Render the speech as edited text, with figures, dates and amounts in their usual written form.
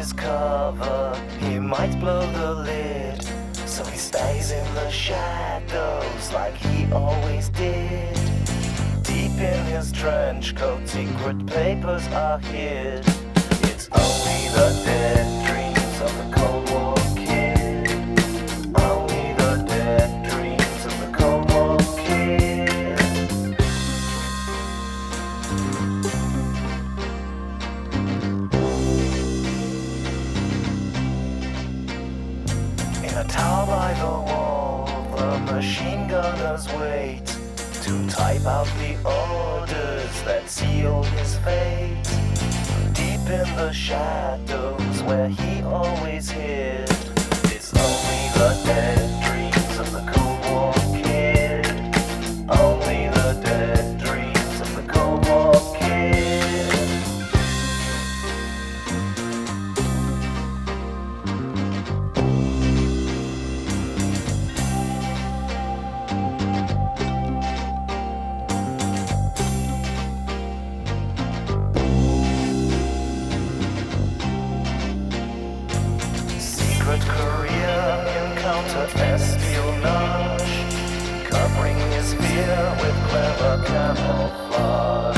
his cover, he might blow the lid. So he stays in the shadows like he always did. Deep in his trench coat, secret papers are hid. It's only the dead dreams of the Cold War kid. Only the dead dreams of the Cold War kid. In a tower by the wall, the machine gunners wait to type out the orders that seal his fate. Deep in the shadows where he always hid, it's only the dead dreams of the Cold War kid. Only the dead dreams of the Cold War kid. Secret career in counter-espionage, covering his fear with clever camouflage.